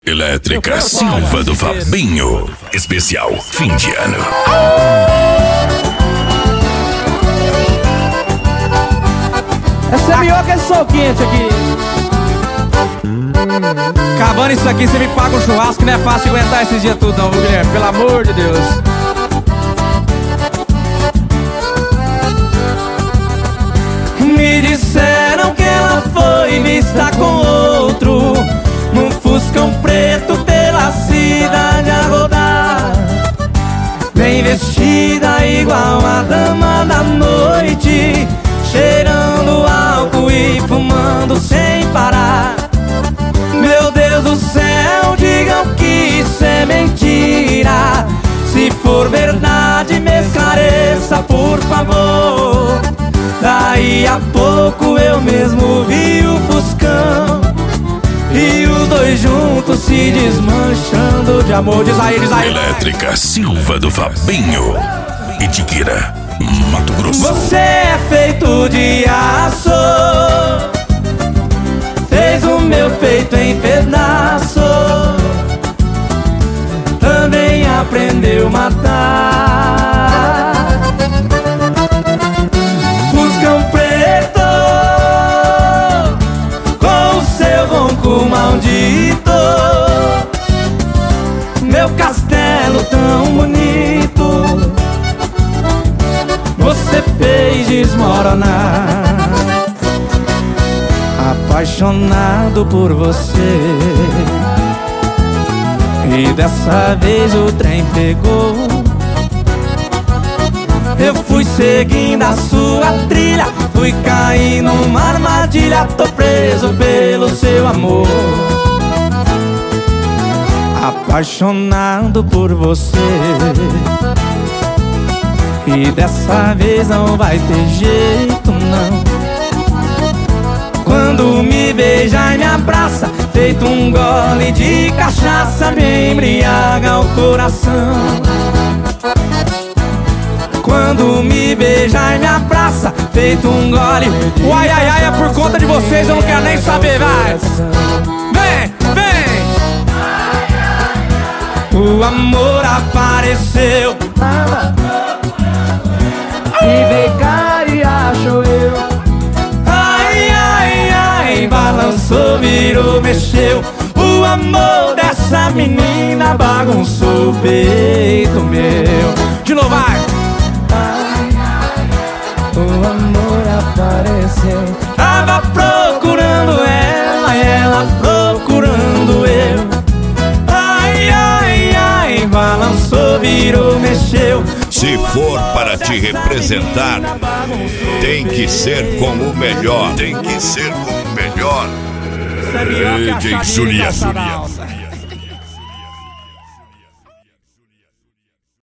Elétrica Silva do Fabinho. Especial fim de ano. Essa é melhor que esse sol quente aqui. Acabando isso aqui, você me paga um churrasco, que não é fácil aguentar esses dias tudo não, viu, Guilherme? Pelo amor de Deus. Me disseram que ela foi vista com outro, num fuscão preto pela cidade a rodar, bem vestida igual a dama da noite, cheirando álcool e fumando sem parar. Meu Deus do céu, digam que isso é mentira. Se for verdade, me esclareça, por favor. Daí a pouco eu mesmo vi o fuscão e os dois juntos se desmanchando de amor. Diz aí, diz aí. Elétrica Silva do Fabinho. Itiquira, Mato Grosso. Você é feito de aço, fez o meu peito em pedaço, também aprendeu a matar. Fuscão preto, com o seu ronco maldito, meu castelo tão bonito, você fez desmoronar. Apaixonado por você, e dessa vez o trem pegou. Eu fui seguindo a sua trilha, fui cair numa armadilha, tô preso pelo seu amor. Apaixonado por você, e dessa vez não vai ter jeito não. Quando me beija e me abraça, feito um gole de cachaça, me embriaga o coração. Quando me beija e me abraça, feito um gole. O ai ai ai é por conta de vocês, eu não quero nem saber, vai. Vem, vem. O amor apareceu E veio cá e achou eu. ai, ai, ai, balançou, virou, mexeu. O amor dessa menina bagunçou o peito meu. De novo, vai. O amor apareceu. Tava procurando ela e ela procurando eu. Ai, ai, ai, balançou, virou, mexeu. Se for para te representar, tem que ser com o melhor. Tem que ser com o melhor. Isso é melhor que a DJ chavinha Juliano. sensacional.